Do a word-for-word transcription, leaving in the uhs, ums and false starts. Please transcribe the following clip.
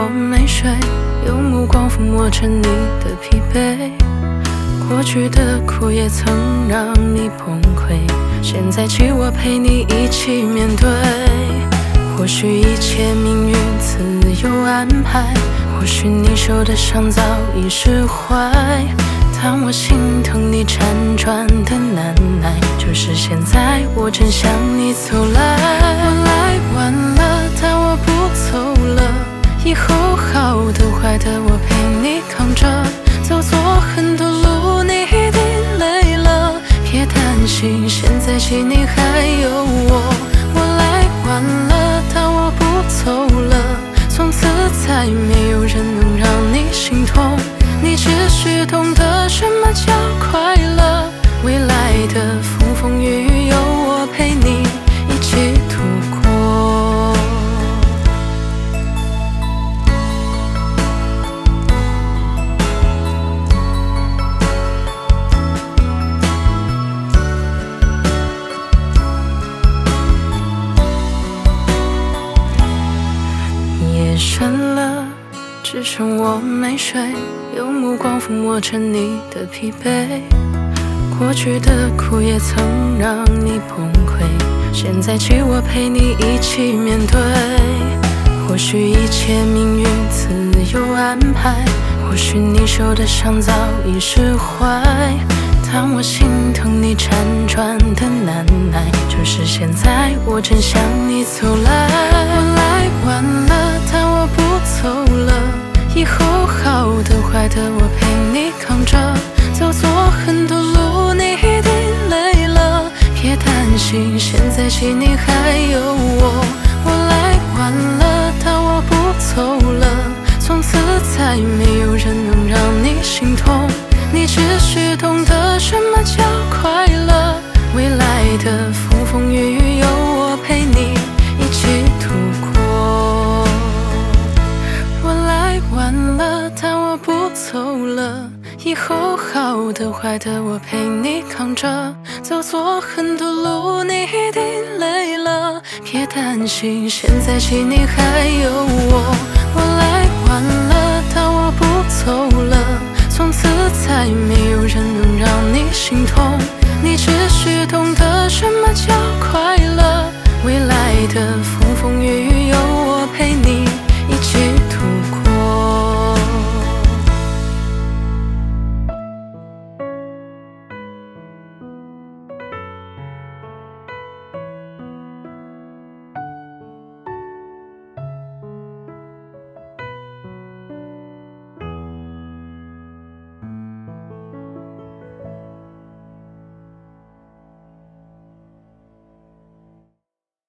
我没睡，用目光抚摸着你的疲惫。过去的苦也曾让你崩溃，现在起我陪你一起面对。或许一切命运自有安排，或许你受的伤早已释怀。当我心疼你辗转的难耐，就是现在我正向你走来。我来晚了，但我不走了，以后好的坏的我陪你扛着。走错很多路，你一定累了，别担心，现在起你还有我。我来晚了，但我不走了，从此再没有人能让你心痛。你只需懂得什么叫快乐，未来的风风雨雨有我陪你一起度过。夜深了，只剩我没睡，用目光抚摸着你的疲惫。过去的苦也曾让你崩溃，现在起我陪你一起面对。或许一切命运自有安排，或许你受的伤早已释怀。当我心疼你辗转的难耐，就是现在我正向你走来。我来晚了，但我不走了，以后好的坏的我陪你扛着。走错很多路，你一定累了，别担心，现在起你还有我。我来晚了，但我不走了，从此再没有人能让你心痛。你只需懂得什么叫快乐，未来的风风雨雨有我陪你一起度过。我来晚了，但我不走了，以后好的坏的我陪你扛着。走错很多路，你一定累了，别担心，现在起你还有我。我来晚了，但我不走了，从此再没有人能让你心痛。你只需懂得什么叫快乐。